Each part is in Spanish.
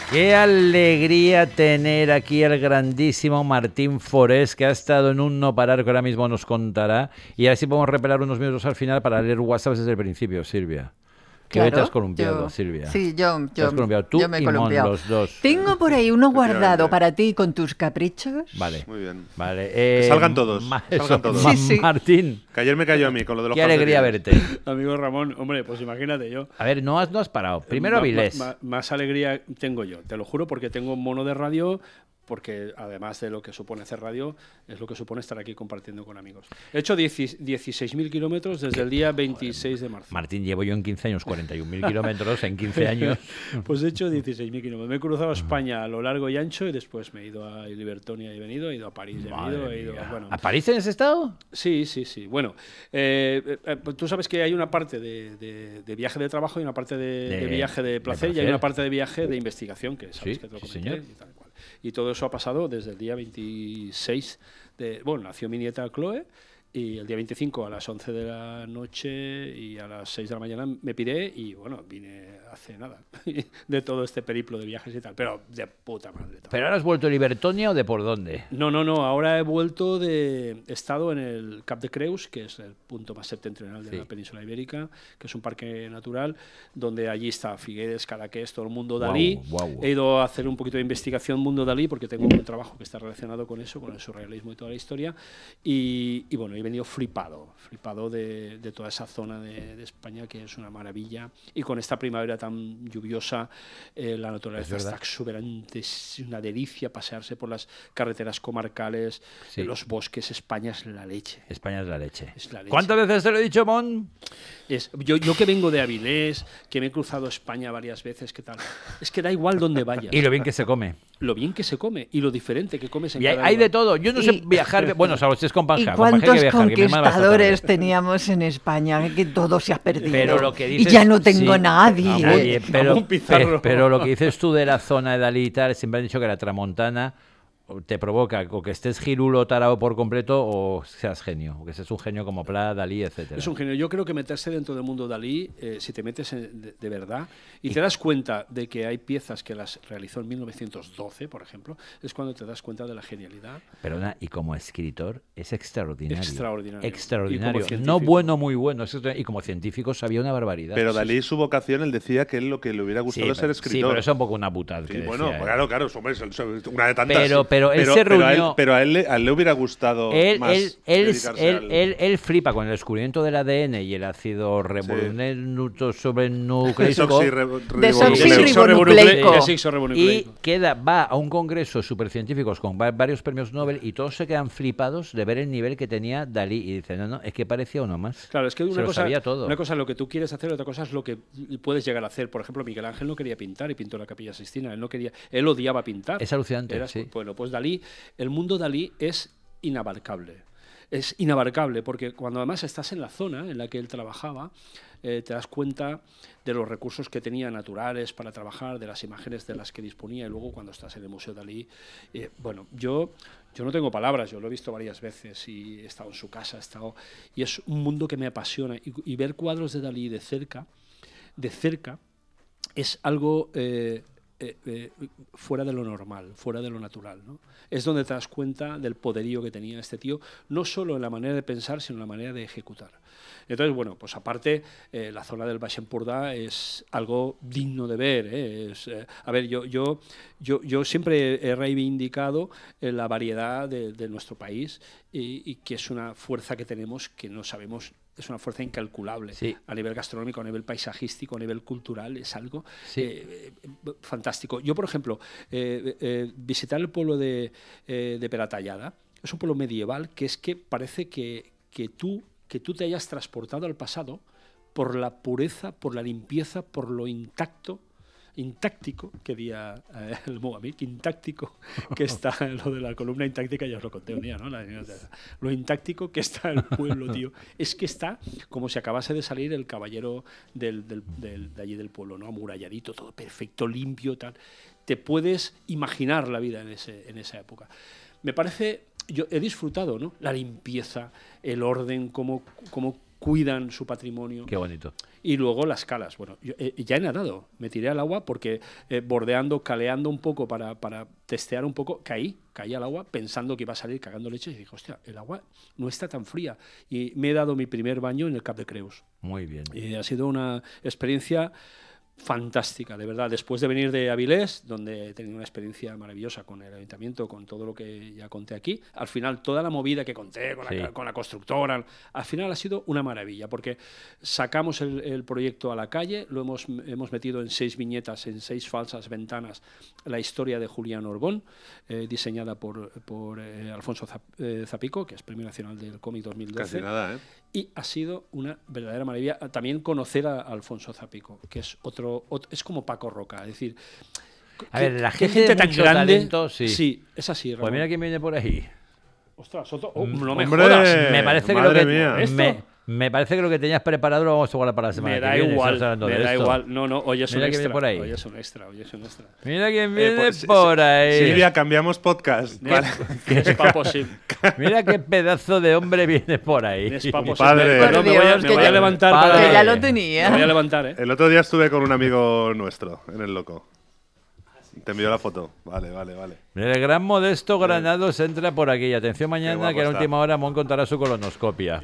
Qué alegría tener aquí al grandísimo Martín Forés, que ha estado en un no parar que ahora mismo nos contará. Y así podemos repelar unos minutos al final para leer WhatsApp desde el principio, Silvia. Que hoy te has columpiado, Silvia. Sí, Te has columpiado tú yo me he y Mon, columpiado. los dos. Tengo por ahí uno guardado para ti con tus caprichos. Vale. Muy bien. Vale. Que salgan todos. Salgan todos. Sí, sí. Martín. Que ayer me cayó a mí con lo de los Qué alegría calcetines. verte. Amigo Ramón, hombre, pues imagínate yo. A ver, no has parado. Primero Avilés. Más alegría tengo yo, te lo juro, porque tengo un mono de radio, porque además de lo que supone hacer radio, es lo que supone estar aquí compartiendo con amigos. He hecho 16.000 kilómetros desde el día 26 de marzo. Martín, llevo yo en 15 años 41.000 kilómetros, en 15 años. Pues he hecho 16.000 kilómetros. Me he cruzado España a lo largo y ancho y después me he ido a Libertonia y he ido a París. ¿A París tienes estado? Sí. Bueno, tú sabes que hay una parte de viaje de trabajo y una parte de viaje de placer y hay una parte de viaje de investigación, que sabes que te lo comenté, señor. y tal cual. Y todo eso ha pasado desde el día 26 nació mi nieta Chloe, y el día 25 a las 11 de la noche y a las 6 de la mañana me piré y bueno, vine hace nada de todo este periplo de viajes y tal, pero de puta madre. ¿Pero ahora has vuelto a Libertonia o de por dónde? No, ahora he estado en el Cap de Creus, que es el punto más septentrional de la península ibérica, que es un parque natural, donde allí está Figueres, Cadaqués, todo el mundo Dalí. Wow. He ido a hacer un poquito de investigación mundo Dalí, porque tengo un trabajo que está relacionado con eso, con el surrealismo y toda la historia, y bueno, he venido flipado de toda esa zona de España, que es una maravilla, y con esta primavera tan lluviosa, la naturaleza está exuberante, es una delicia pasearse por las carreteras comarcales, los bosques. España es la leche. España es la leche. Es la leche. ¿Cuántas veces te lo he dicho, Mon? Yo que vengo de Avilés, que me he cruzado España varias veces, ¿qué tal? Es que da igual donde vayas. Y lo bien que se come. Lo bien que se come y lo diferente que comes en Y cada hay lugar. de todo. Yo no sé viajar. Bueno, salvo si es con Panja. ¿Y Con Panja hay cuántos que viajar, que mi hermana va a estar conquistadores tarde. teníamos en España? Que todo se ha perdido. Pero lo que dices, y ya no tengo sí, nadie. Oye, Pizarro. pero lo que dices tú de la zona de Dalí y tal, siempre han dicho que la tramontana te provoca o que estés girulo tarado por completo o seas genio, o que seas un genio como Pla, Dalí, etcétera. Es un genio. Yo creo que meterse dentro del mundo Dalí, si te metes de verdad y te das cuenta de que hay piezas que las realizó en 1912, por ejemplo, es cuando te das cuenta de la genialidad. Perdona, y como escritor es extraordinario. Extraordinario. No bueno, muy bueno. Y como científico sabía una barbaridad. Pero Dalí, su vocación, él decía que él lo que le hubiera gustado es ser escritor. Sí, pero eso es un poco una putada. Sí, bueno, claro, es una de tantas. Pero él se reunió. Pero a él le hubiera gustado más él flipa con el descubrimiento del ADN y el ácido ribonucleico. Y va a un congreso supercientíficos con varios premios Nobel y todos se quedan flipados de ver el nivel que tenía Dalí y dicen, no, es que parecía uno más. Claro, es que una cosa es lo que tú quieres hacer, otra cosa es lo que puedes llegar a hacer. Por ejemplo, Miguel Ángel no quería pintar y pintó la Capilla Sixtina. Él odiaba pintar. Es alucinante, sí. Bueno, pues Dalí, el mundo Dalí es inabarcable. Es inabarcable porque cuando además estás en la zona en la que él trabajaba, te das cuenta de los recursos que tenía naturales para trabajar, de las imágenes de las que disponía, y luego cuando estás en el Museo Dalí, yo no tengo palabras, yo lo he visto varias veces y he estado en su casa, y es un mundo que me apasiona, y ver cuadros de Dalí de cerca es algo fuera de lo normal, fuera de lo natural, ¿no? Es donde te das cuenta del poderío que tenía este tío, no solo en la manera de pensar, sino en la manera de ejecutar. Entonces, bueno, pues aparte, la zona del Baix Empordà es algo digno de ver. A ver, yo siempre he reivindicado la variedad de nuestro país y que es una fuerza que tenemos que no sabemos. Es una fuerza incalculable, a nivel gastronómico, a nivel paisajístico, a nivel cultural, es algo fantástico. Yo, por ejemplo, visitar el pueblo de Peratallada, es un pueblo medieval que es que parece que tú te hayas transportado al pasado por la pureza, por la limpieza, por lo intáctico, que diría el Mogambic, intáctico que está, lo de la columna intáctica ya os lo conté un día, ¿no? Lo intáctico que está el pueblo, tío. Es que está como si acabase de salir el caballero de allí del pueblo, ¿no? Amuralladito, todo perfecto, limpio, tal. Te puedes imaginar la vida en esa época. Me parece, yo he disfrutado, ¿no? La limpieza, el orden, cómo cuidan su patrimonio. Qué bonito. Y luego las calas. Bueno, yo ya he nadado, me tiré al agua porque bordeando, caleando un poco para testear un poco, caí al agua pensando que iba a salir cagando leche y dije, hostia, el agua no está tan fría. Y me he dado mi primer baño en el Cap de Creus. Muy bien. Y ha sido una experiencia fantástica, de verdad. Después de venir de Avilés, donde he tenido una experiencia maravillosa con el ayuntamiento, con todo lo que ya conté aquí, al final toda la movida que conté con la constructora, al final ha sido una maravilla, porque sacamos el proyecto a la calle, lo hemos metido en 6 viñetas, en 6 falsas ventanas, la historia de Julián Orbón, diseñada por Alfonso Zapico, que es Premio Nacional del Cómic 2012. Casi nada, ¿eh? Y ha sido una verdadera maravilla también conocer a Alfonso Zapico, que es es como Paco Roca, es decir, a ver, la gente de tan mucho grande, talento, sí. Es así. Pues mira quién viene por ahí. Ostras, no me Hombre, jodas. Me parece que madre lo mía. que me parece que lo que tenías preparado lo vamos a guardar para la semana Me que da viene. igual, Estamos hablando de me da esto. igual. No, hoy es un Mira quién viene extra. por ahí. Hoy es un extra. Mira quién viene Pues, por ahí. Silvia, cambiamos podcast. Vale. Es pa' posible. Mira qué pedazo de hombre viene por ahí. Es pa' Mi posible. padre. Perdón, me Por voy a, Dios, me que voy a ya- levantar. Padre. Que ya lo Me tenía. voy a levantar, ¿eh? El otro día estuve con un amigo nuestro en El Loco. Te envió la foto. Vale. Mira, el gran Modesto Granados entra por aquí. Atención mañana, guapo que a la está. última hora Mon contará su colonoscopia.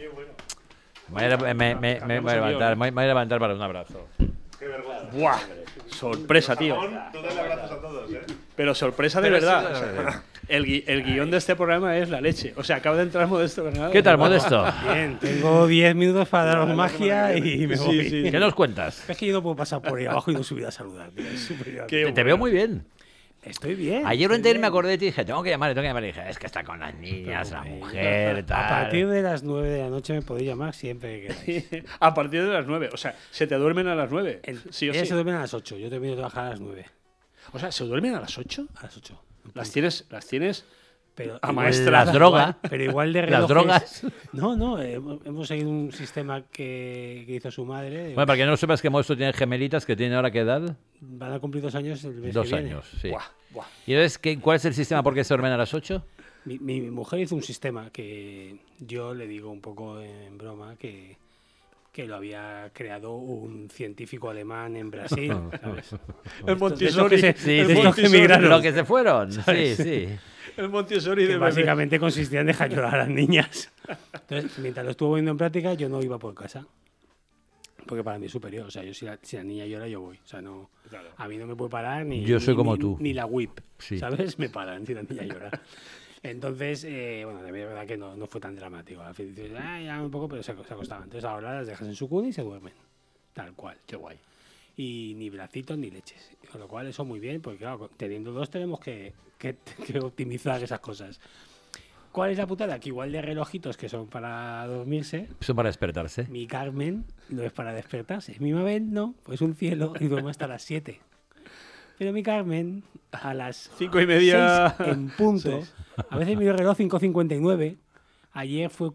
Me voy a levantar para un abrazo. ¡Buah! Sorpresa, tío. Tú dale abrazos a todos, ¿eh? Pero sorpresa de verdad. O sea, el guión de este programa es la leche. O sea, acaba de entrar Modesto Granados. ¿Qué tal, Modesto? Bien, tengo 10 minutos para daros magia y me voy. ¿Qué nos cuentas? Es que yo no puedo pasar por ahí abajo y no subir a saludar. Tío. Es súper divertido. Te veo muy bien. Estoy bien. Ayer estoy antes me bien. acordé de ti y dije, tengo que llamar. Y dije, es que está con las niñas, la mujer, A tal. partir de las 9 de la noche me podéis llamar siempre que queráis. A partir de las 9. O sea, se te duermen a las 9. Sí o Ellas sí. se duermen a las 8. Yo termino de trabajar a las 9. O sea, ¿se duermen a las 8? A las 8. Las tienes Pero amaestradas. Las drogas. Pero igual de Las relojes. drogas. No, hemos seguido un sistema que hizo su madre. Bueno, para que no sepas que Modesto tiene gemelitas que tiene ahora qué edad. Van a cumplir 2 años el mes 2 que viene. años, sí. Buah. ¿Y entonces cuál es el sistema por qué se duermen a las 8? Mi mujer hizo un sistema que yo le digo un poco en broma que lo había creado un científico alemán en Brasil, ¿sabes? El Montessori. De estos Sí, de sí. estos que emigraron. Lo que se fueron. Sí, sí. El Montessori Que de bebé. básicamente consistía en dejar llorar a las niñas. Entonces, mientras lo estuvo poniendo en práctica, yo no iba por casa. Porque para mí es superior. O sea, yo si la niña llora, yo voy. O sea, no, a mí no me puede parar ni, Yo soy como ni- tú. ni la whip. Sí. ¿Sabes? Me paran si la niña llora. Entonces, bueno, también es verdad que no fue tan dramático. Al fin dices, ya un poco, pero se acostaban. Entonces ahora las dejas en su cuna y se duermen. Tal cual. Qué guay. Y ni bracitos ni leches. Con lo cual eso muy bien, porque claro, teniendo 2 tenemos que optimizar esas cosas. ¿Cuál es la putada? Que igual de relojitos que son para dormirse, Eso para despertarse. mi Carmen no es para despertarse. Mi Mabel no, pues un cielo y duerme hasta las 7. Pero mi Carmen a las 5:30. 6 en punto. Sí. A veces miro el reloj 5:59. Ayer fue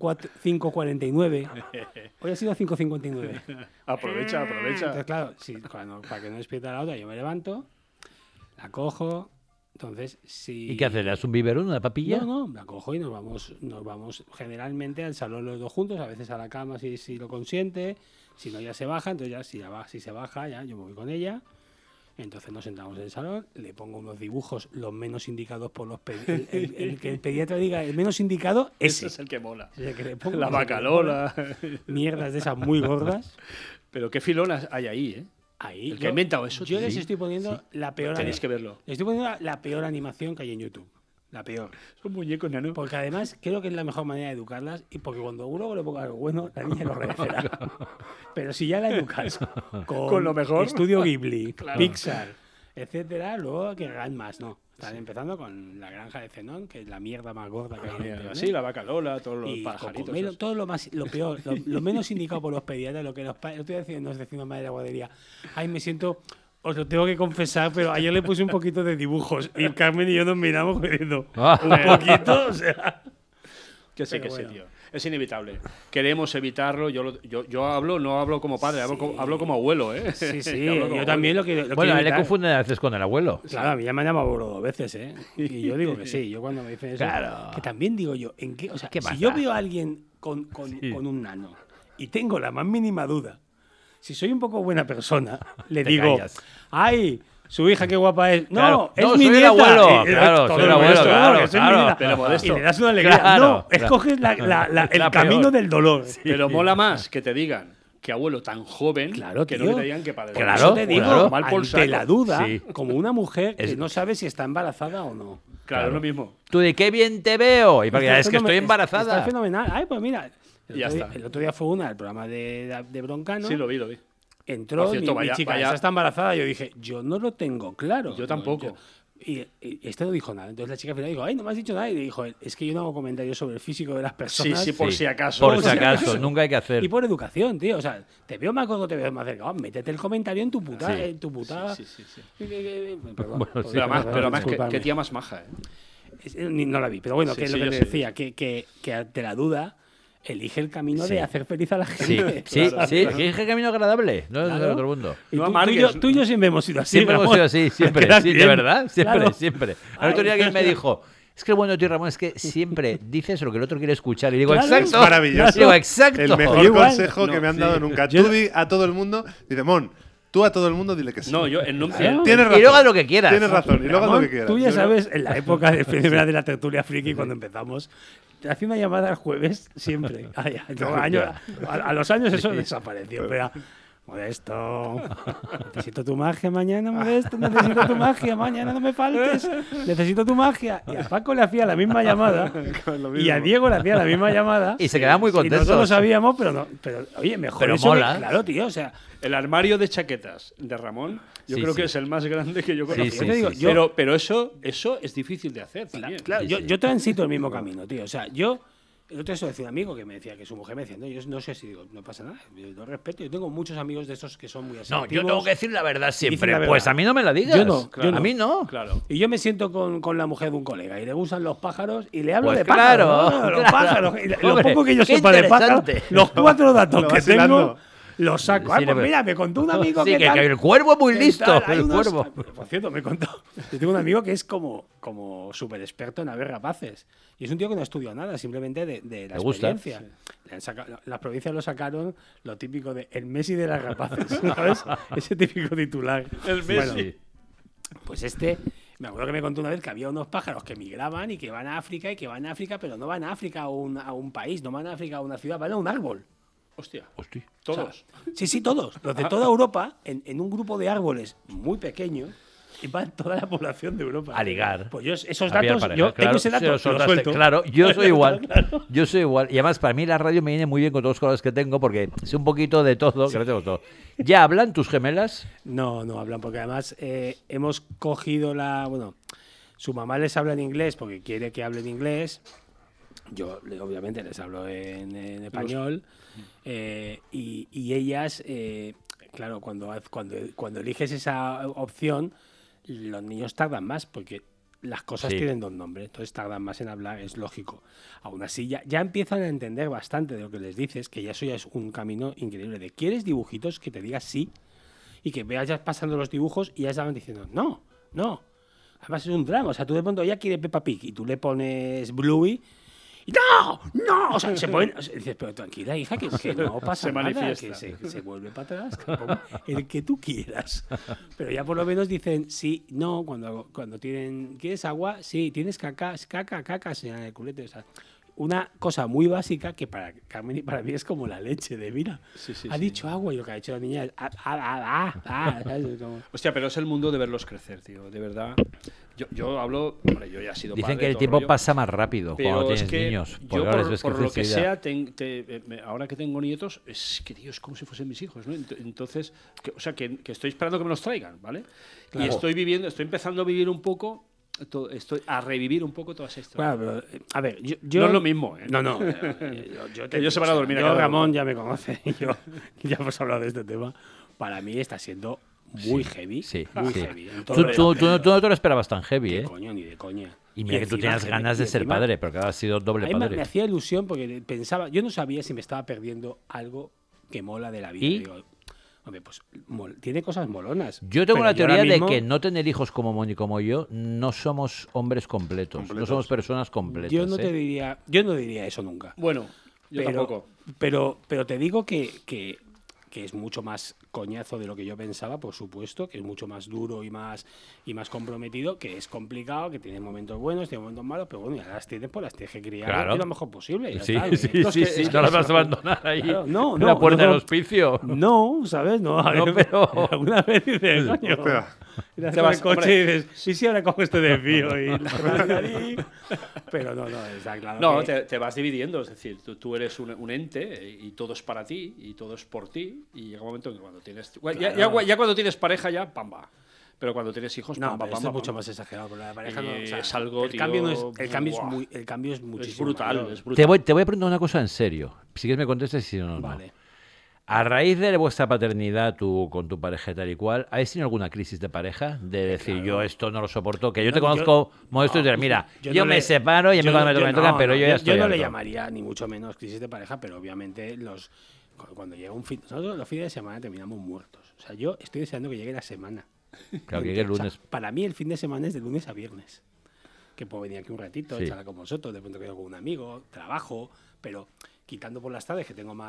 5:49. Hoy ha sido 5:59. Aprovecha. Entonces, claro, para que no despierta la otra, yo me levanto, la cojo. Entonces, si... ¿Y qué haces? ¿Le das un biberón, una papilla? No, la cojo y nos vamos generalmente al salón los 2 juntos, a veces a la cama si lo consiente, si no ya se baja, entonces ya si se baja ya yo me voy con ella, entonces nos sentamos en el salón, le pongo unos dibujos los menos indicados por los el que el pediatra diga el menos indicado, Ese es el que mola. es el que le pongo, La ese que le bacalola. pongo. Mierdas de esas muy gordas. Pero qué filonas hay ahí, ¿eh? Ahí, El que ha inventado eso, yo tío. les estoy poniendo la peor Tenéis que verlo. les estoy poniendo la peor animación que hay en YouTube. La peor. Son muñecos, nano. Porque además creo que es la mejor manera de educarlas y porque cuando uno le ponga algo bueno, la niña lo agradecerá. Pero si ya la educas Con lo mejor. Estudio Ghibli, Claro. Pixar, etcétera, luego que hagan más, ¿no? Están empezando con La Granja de Zenón, que es la mierda más gorda que hay en internet. Sí, la vaca Lola, todos los Y pajaritos. Cocomelo, esos. todo lo peor, lo menos indicado por los pediatras, lo que los padres, estoy diciendo madre de la guardería, ay, me siento, os lo tengo que confesar, pero ayer le puse un poquito de dibujos y Carmen y yo nos miramos diciendo, un poquito, o sea, Que sí, Pero que bueno. sí, tío. Es inevitable. Queremos evitarlo. Yo no hablo como padre, hablo como abuelo, ¿eh? sí, Hablo como yo también abuelo. lo quiero Bueno, a él le evitar. confunden a veces con el abuelo. Claro, a mí ya me han llamado abuelo 2 veces, ¿eh? Y yo digo que sí. Yo cuando me dicen eso, Claro. que también digo yo, ¿en qué? O sea, ¿Qué si pasa? yo veo a alguien con Sí. un nano y tengo la más mínima duda, si soy un poco buena persona, le Te digo, callas. ¡ay! Su hija, qué guapa es. No, Claro. es No, mi soy el nieta. abuelo. Y- Claro, todo soy el el abuelo, mundo, claro, que soy mi claro. nieta. Pero modesto. Y le das una alegría. Claro, no, claro. escoges el La camino peor. del dolor. Pero mola más que te digan que abuelo tan joven Claro, que tío. no que te digan que padre. Claro, Por eso te digo, claro. Mal por ante saco. la duda, Sí. como una mujer que Es- no sabe si está embarazada o no. Claro, es lo mismo. Tú de qué bien te veo. Y porque Está es que estoy fenomen- embarazada. Está fenomenal. Ay, pues mira. Ya está. El otro día fue una, el programa de Broncano. Sí, lo vi, lo vi. Entró Por cierto, mi vaya- chica, vaya- esa está embarazada. Yo dije, yo no lo tengo claro. Yo tampoco. Y este no dijo nada. Entonces la chica al final dijo, ay, no me has dicho nada. Y le dijo, es que yo no hago comentarios sobre el físico de las personas. Sí, por Sí, si acaso. Por Por si si acaso, acaso. nunca hay que hacer. Y por educación, tío. O sea, te veo más gordo, te veo más cerca. Métete el comentario en tu puta. Sí. En tu puta. Sí, sí, sí. Perdón. Bueno, sí. Pero además, disculpadme. qué tía más maja, ¿eh? No la vi, pero bueno, Sí, que es sí, lo que yo te sí. decía, que ante la duda elige el camino Sí. de hacer feliz a la Sí, gente. sí, Claro, sí. claro. Que es el camino agradable. No es de Claro. otro mundo. Y No tú, amargues. tú y yo siempre hemos sido así. Siempre hemos Ramón. sido así, siempre. Quedas Sí, de bien. verdad, siempre, Claro. siempre. El otro día alguien me dijo, es que el bueno de ti, Ramón, es que siempre dices lo que el otro quiere escuchar. Y digo, Claro, exacto. es maravilloso. Digo, exacto. El mejor Igual. consejo que No, me han sí. dado nunca. Yo- Tú di a todo el mundo, dice, Mon, tú a todo el mundo dile que sí. No, yo en un Claro. Tienes razón. Y luego haz lo que quieras. Tienes razón, y luego haz lo Ramón, que quieras. tú ya Yo no- sabes, en la época de primera de la tertulia friki, cuando empezamos, te hacía una llamada el jueves siempre. A los años eso desapareció. Pero era, Modesto, necesito tu magia mañana, Modesto, necesito tu magia mañana, no me faltes, necesito tu magia. Y a Paco le hacía la misma llamada y a Diego le hacía la misma llamada. Y se quedaban muy Y nosotros lo contentos. sabíamos, pero oye, mejor Pero eso mola. claro, tío, o sea, El armario de chaquetas de Ramón, yo Sí, creo sí. que es el más grande que yo conocí. sí, yo te digo, sí. yo, Pero eso es difícil de hacer también. claro, Sí, yo, sí. yo transito el mismo camino, tío. O sea, yo. El otro día decía un amigo que me decía que su mujer me decía, no, yo no sé si digo, no pasa nada, yo lo respeto. Yo tengo muchos amigos de esos que son muy No, asertivos. yo tengo que decir la verdad siempre. la verdad. Pues a mí no me la digas. Yo no, yo A no. mí no. Claro. Y yo me siento con la mujer de un colega y le gustan los pájaros y le hablo Pues de pájaros. claro, ¿no? Los claro. pájaros. Y lo Hombre, poco que yo qué sepa de pájaros, interesante. los 4 datos Lo que vas tengo, hilando. los saco. Sí, Ay, pues le- mira, me contó un amigo Sí, que, que tal, el cuervo es muy que listo. tal, hay El unos- cuervo. Por cierto, me contó. Yo tengo un amigo que es como súper experto en haber rapaces. Y es un tío que no estudió nada, simplemente de la Le gusta. experiencia. Le han las provincias lo sacaron lo típico de el Messi de las rapaces, ¿sabes? Ese típico titular. El Messi. Bueno, pues me acuerdo que me contó una vez que había unos pájaros que migraban y que van a África pero no van a África a un país, no van a África a una ciudad, van a un árbol. Hostia. Hostia. Todos. Sí, todos. Los de toda Europa, en un grupo de árboles muy pequeño, y van toda la población de Europa. A ligar. Pues yo esos A pillar datos, pareja. yo Claro, tengo ese se dato, lo lo soltaste. suelto. Claro, yo soy igual. Claro. Yo soy igual. Y además, para mí la radio me viene muy bien con todos los colores que tengo, porque sé un poquito de todo, que no tengo todo. ¿Ya hablan tus gemelas? No hablan, porque además hemos cogido bueno, su mamá les habla en inglés porque quiere que hablen inglés. Yo, obviamente, les hablo en español. Y ellas, claro, cuando eliges esa opción, los niños tardan más porque las cosas Sí. tienen dos nombres, entonces tardan más en hablar, es lógico. Aún así, ya empiezan a entender bastante de lo que les dices, que ya eso ya es un camino increíble. De ¿quieres dibujitos? Que te digas sí y que veas ya pasando los dibujos y ya estaban diciendo no. Además es un drama, o sea, tú de pronto ella quiere Peppa Pig y tú le pones Bluey y ¡no! O sea, se ponen, o sea, dices, pero tranquila, hija, que no pasa Se nada, manifiesta. que se vuelve para atrás, que ponga el que tú quieras. Pero ya por lo menos dicen sí, no, cuando tienen, ¿quieres agua? Sí, ¿tienes caca, señala el culete? O sea, una cosa muy básica que para Carmen y para mí es como la leche de mira. Sí, Ha dicho agua y lo que ha dicho la niña es ¿sabes? Como- Hostia, pero es el mundo de verlos crecer, tío. De verdad. Yo hablo. Hombre, yo ya he sido Dicen padre, que el todo tiempo rollo, pasa más rápido cuando pero es tienes que niños. Porque yo, ahora les ves por crecer lo que enseguida. sea, ahora que tengo nietos, es que, tío, es como si fuesen mis hijos, ¿no? Entonces, o sea, que estoy esperando que me los traigan, ¿vale? Claro. Y estoy empezando a vivir un poco. Estoy a revivir un poco todas estas. Claro, pero, a ver, yo No es lo mismo, ¿eh? No. Que ellos se van a dormir a Yo, cada Ramón uno. ya me conoce. Ya hemos hablado de este tema. Para mí está siendo muy heavy. Sí, Muy sí. heavy. en Tú todo no te lo esperabas tan heavy, Qué ¿eh? coño, ni de coña. Y mira que tú encima tenías ganas de y ser encima, padre, pero que has sido doble A mí me padre. hacía ilusión porque pensaba, yo no sabía si me estaba perdiendo algo que mola de la vida. ¿Y? Digo, hombre, pues tiene cosas molonas. Yo tengo Pero la ahora teoría de mismo- que no tener hijos como Moni y como yo no somos hombres completos. No somos personas completas. yo no ¿eh? diría eso nunca. Bueno, Yo tampoco. Pero te digo que es mucho más coñazo de lo que yo pensaba, por supuesto, que es mucho más duro y más comprometido, que es complicado, que tiene momentos buenos, tiene momentos malos, pero bueno, ya las tienes, pues las tienes que criar Claro. lo mejor posible. Ya Sí, está. sí, Esto es sí, que- sí, es que no las es- vas a abandonar ahí Claro, no, en la no, puerta no. del hospicio. No, ¿sabes? No, a No, ver, pero- alguna vez dices, coño, Hostia. irás Te con vas, el coche hombre. y dices, sí, ahora cojo este desvío y la realidad. Pero no, está claro No, que... te vas dividiendo, es decir, tú eres un ente y todo es para ti y todo es por ti y llega un momento en que cuando tienes... Ya cuando tienes pareja ya, pamba. Pero cuando tienes hijos, No, pamba, pero esto pamba, es mucho pamba. más exagerado. Pero la pareja no, Y o sea, es algo, el cambio no es, tío, el cambio buah. el cambio es muchísimo Es brutal, mayor. es brutal. Te voy a preguntar una cosa en serio. Si quieres me contestes y si no, no. Vale. A raíz de vuestra paternidad con tu pareja tal y cual, ¿habéis tenido alguna crisis de pareja? De decir, yo esto no lo soporto, que yo te No, conozco, Modesto, y no, dices, mira, yo yo no me le- separo y a mí cuando me toca, pero yo ya estoy Yo no le harto. llamaría ni mucho menos crisis de pareja, pero obviamente cuando llega un fin... Nosotros los fines de semana terminamos muertos. O sea, yo estoy deseando que llegue la semana. Claro, que llegue el O sea, lunes. para mí el fin de semana es de lunes a viernes. Que puedo venir aquí un ratito, Sí. charlar con vosotros, de pronto quedo con un amigo, trabajo, pero quitando por las tardes que tengo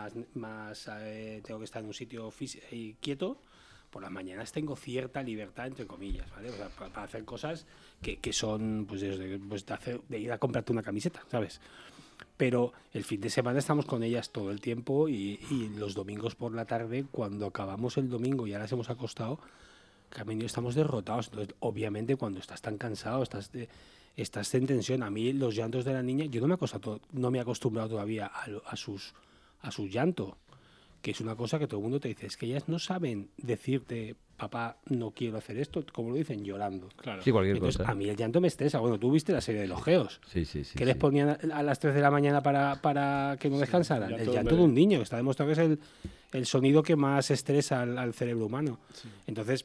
tengo que estar en un sitio quieto, por las mañanas tengo cierta libertad, entre comillas, ¿vale? O sea, para hacer cosas que son, pues, de ir a comprarte una camiseta, ¿sabes? Pero el fin de semana estamos con ellas todo el tiempo y los domingos por la tarde, cuando acabamos el domingo y ya las hemos acostado, Carmen y yo estamos derrotados. Entonces, obviamente, cuando estás tan cansado, estás en tensión. A mí, los llantos de la niña, yo no me he acostumbrado todavía a sus llantos, que es una cosa que todo el mundo te dice, es que ellas no saben decirte, papá, no quiero hacer esto, como lo dicen, llorando. Claro. Sí, cualquier Entonces, cosa. a mí el llanto me estresa. Bueno, tú viste la serie de los geos. Sí, sí, sí. ¿Qué les sí. ponían a las 3 de la mañana para que no descansaran? llanto El de llanto de un niño, que está demostrado que es el sonido que más estresa al cerebro humano. Entonces,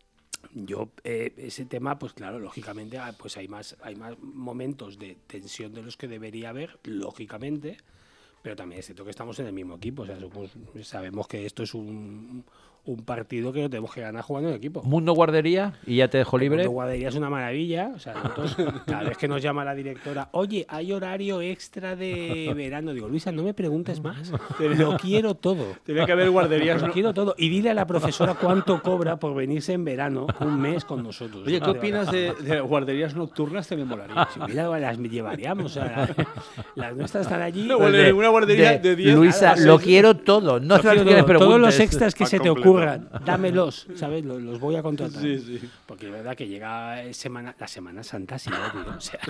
yo, ese tema, pues claro, lógicamente, pues hay más momentos de tensión de los que debería haber, lógicamente, pero también es cierto que estamos en el mismo equipo. O sea, sabemos que esto es un partido que lo tenemos que ganar jugando en equipo. Mundo guardería y ya te dejo libre. La guardería es una maravilla. O sea, nosotros, cada vez que nos llama la directora, oye, hay horario extra de verano. Digo, Luisa, no me preguntes más. Lo quiero todo. Tiene que haber guarderías. Lo quiero todo. Y dile a la profesora cuánto cobra por venirse en verano un mes con nosotros. Oye, ¿qué Vale, opinas vale. de guarderías nocturnas? Te me molaría. Si hubiera, las llevaríamos. O sea, las nuestras están allí. Una guardería de 10 Luisa, a 6. lo quiero todo. No hace falta que me Todos preguntes. los extras que Pack se te completo. ocurran, dámelos, ¿sabes? Los voy a contratar. Sí, sí. Porque es verdad que llega la Semana Santa, sí, tío. O sea,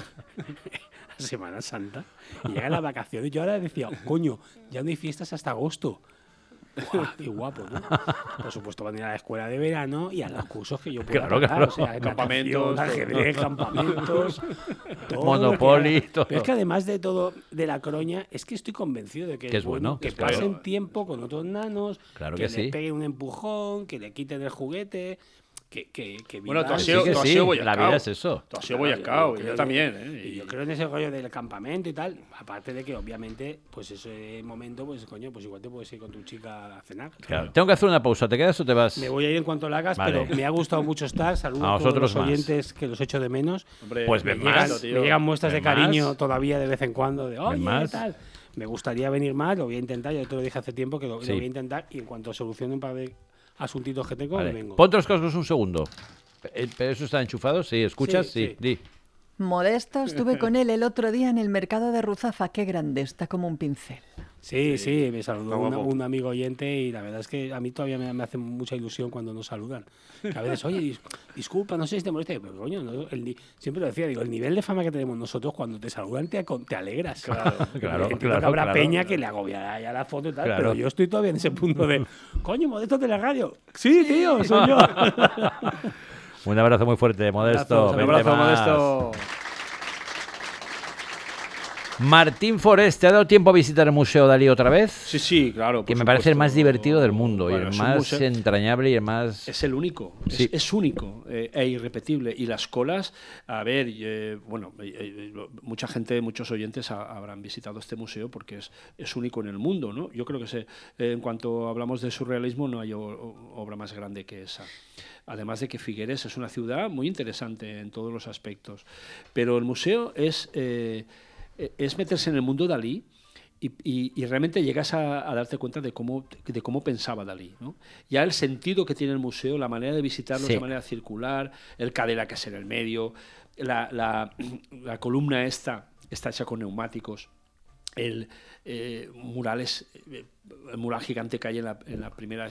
la Semana Santa. Y llegan las vacaciones. Yo ahora decía, coño, ya no hay fiestas hasta agosto. ¡Guau! ¡Qué guapo! ¿No? Por supuesto, van a ir a la escuela de verano y a los cursos que yo pueda Claro, pagar. claro. O sea, Campamentos, natación, ajedrez, campamentos, todo Monopoly, lo que haga. todo. Pero es que además de todo, de la croña, es que estoy convencido de que Que es bueno, que es claro. pasen tiempo con otros nanos, Claro que que le sí. peguen un empujón, que le quiten el juguete, que Bueno, tú vivan. has Sí sido, que tú has sí, sido la boyacao. vida es eso. Tú has sido Claro, boyacao, y creo yo que- también. Y yo creo en ese rollo del campamento y tal. Aparte de que, obviamente, pues ese momento, pues coño, pues igual te puedes ir con tu chica a cenar. Claro. Tengo que hacer una pausa. ¿Te quedas o te vas? Me voy a ir en cuanto lo hagas, Vale. pero me ha gustado mucho estar. Saludos A a todos vosotros los más. oyentes que los echo de menos. Hombre, Pues Me ven llegan, más, me llegan muestras de Ven más. cariño todavía de vez en cuando, de oye, más. ¿qué tal? Me gustaría venir más, lo voy a intentar, ya te lo dije hace tiempo que lo Sí. voy a intentar y en cuanto solucione un par de asuntitos que tengo, Vale. me vengo. Ponte los cascos un segundo. ¿Pero eso está enchufado? Sí, ¿escuchas? Sí, Sí, sí. di. Modesto, estuve con él el otro día en el mercado de Ruzafa. Qué grande, está como un pincel. Sí, sí, me saludó Está guapo. un amigo oyente y la verdad es que a mí todavía me hace mucha ilusión cuando nos saludan. Que a veces, oye, disculpa, no sé si te molesta, pero coño, no, siempre lo decía, digo, el nivel de fama que tenemos nosotros cuando te saludan te alegras. Claro, Entiendo claro, que habrá claro. peña que le agobiará ya la foto y tal, Claro. pero yo estoy todavía en ese punto de, coño, Modesto de la radio. Sí, tío, soy yo. Un abrazo muy fuerte, Modesto. Un Vente abrazo, más. Modesto. Martín Forés, ¿te ha dado tiempo a visitar el Museo Dalí otra vez? Sí, sí, claro. Que por me parece el supuesto. más divertido del mundo Bueno, y es el un más museo- entrañable y el más... Es el único, Sí. es único e irrepetible. Y las colas, a ver, mucha gente, muchos oyentes habrán visitado este museo porque es único en el mundo, ¿no? Yo creo que en cuanto hablamos de surrealismo no hay obra más grande que esa. Además de que Figueres es una ciudad muy interesante en todos los aspectos. Pero el museo es meterse en el mundo Dalí y realmente llegas a darte cuenta de cómo pensaba Dalí, ¿no? Ya el sentido que tiene el museo, la manera de visitarlo de manera circular, el Cadillac que es en el medio, la columna está hecha con neumáticos, el mural gigante que hay en la primera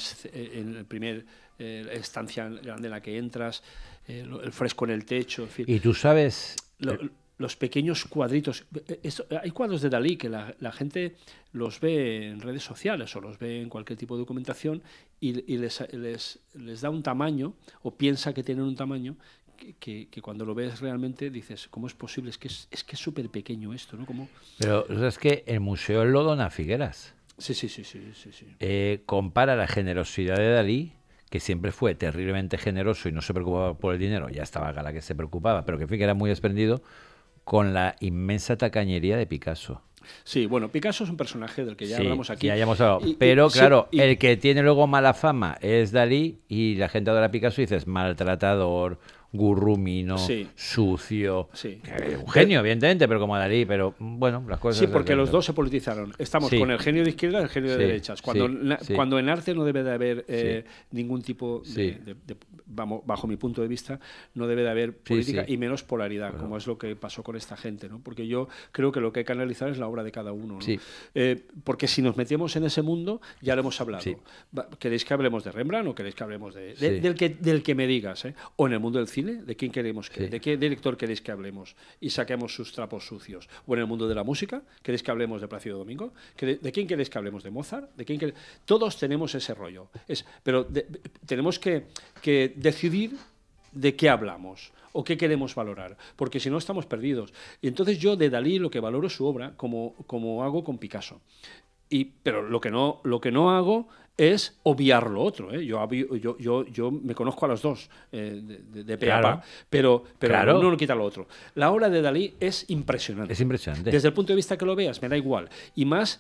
estancia grande en la que entras, el fresco en el techo, en fin. Y tú sabes... Los pequeños cuadritos. Hay cuadros de Dalí que la gente los ve en redes sociales o los ve en cualquier tipo de documentación y les da un tamaño o piensa que tienen un tamaño que cuando lo ves realmente dices, ¿cómo es posible? Es que es súper pequeño esto, ¿no? Pero es que el museo lo dona Figueras. Sí. Compara la generosidad de Dalí, que siempre fue terriblemente generoso y no se preocupaba por el dinero, ya estaba Gala que se preocupaba, pero que en fin que era muy desprendido, con la inmensa tacañería de Picasso. Sí, bueno, Picasso es un personaje del que ya hablamos aquí. Ya hemos hablado. Pero claro, el que tiene luego mala fama es Dalí y la gente adora a Picasso y dices maltratador, gurrumino, sucio. Sí. Un genio, evidentemente, pero como Dalí, pero bueno, las cosas... Sí, porque los dos se politizaron. Estamos con el genio de izquierda y el genio de derechas. Cuando en arte no debe de haber ningún tipo vamos, bajo mi punto de vista, no debe de haber política y menos polaridad, como es lo que pasó con esta gente, ¿no? Porque yo creo que lo que hay que analizar es la obra de cada uno, ¿no? Porque si nos metemos en ese mundo, ya lo hemos hablado. ¿Queréis que hablemos de Rembrandt o queréis que hablemos del que me digas? O en el mundo del cine, ¿de quién queremos de qué director queréis que hablemos y saquemos sus trapos sucios? ¿O en el mundo de la música? ¿Queréis que hablemos de Plácido Domingo? ¿De quién queréis que hablemos? ¿De Mozart? Todos tenemos ese rollo. Pero tenemos que decidir de qué hablamos o qué queremos valorar, porque si no estamos perdidos. Y entonces yo de Dalí lo que valoro es su obra, como hago con Picasso. Pero lo que no hago es obviar lo otro, ¿eh? Yo me conozco a los dos de pe a pa, pero uno no quita lo otro. La obra de Dalí es impresionante. Es impresionante. Desde el punto de vista que lo veas, me da igual. Y más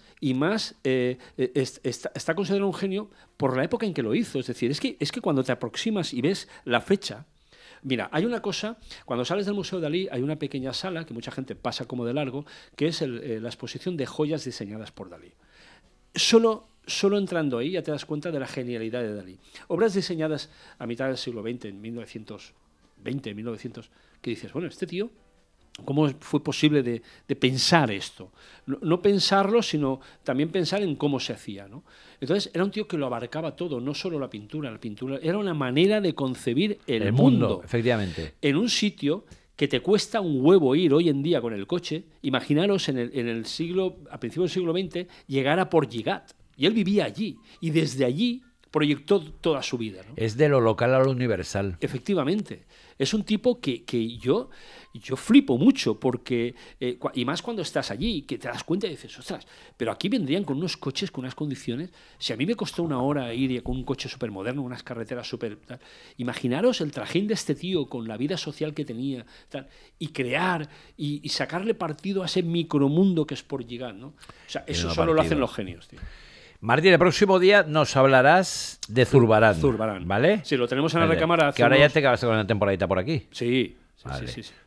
está considerado un genio por la época en que lo hizo. Es decir, es que cuando te aproximas y ves la fecha. Mira, hay una cosa, cuando sales del Museo de Dalí hay una pequeña sala que mucha gente pasa como de largo, que es la exposición de joyas diseñadas por Dalí. Solo entrando ahí ya te das cuenta de la genialidad de Dalí. Obras diseñadas a mitad del siglo XX, en 1900, que dices, bueno, este tío, ¿cómo fue posible de pensar esto? No pensarlo, sino también pensar en cómo se hacía, ¿no? Entonces, era un tío que lo abarcaba todo, no solo la pintura era una manera de concebir el mundo. Efectivamente. En un sitio que te cuesta un huevo ir hoy en día con el coche. Imaginaros a principios del siglo XX, llegar a Port Lligat. Y él vivía allí. Y desde allí proyectó toda su vida, ¿no? Es de lo local a lo universal. Efectivamente. Es un tipo que yo flipo mucho, porque y más cuando estás allí, que te das cuenta y dices, ostras, pero aquí vendrían con unos coches, con unas condiciones. Si a mí me costó una hora ir con un coche súper moderno, unas carreteras súper... Imaginaros el trajín de este tío con la vida social que tenía, y crear y sacarle partido a ese micromundo que es Port Lligat, ¿no? O sea, eso solo lo hacen los genios, tío. Martín, el próximo día nos hablarás de Zurbarán. Zurbarán. ¿Vale? Sí, lo tenemos en la recámara. Que ahora ya te acabas con una temporadita por aquí. Sí. Vale. Sí.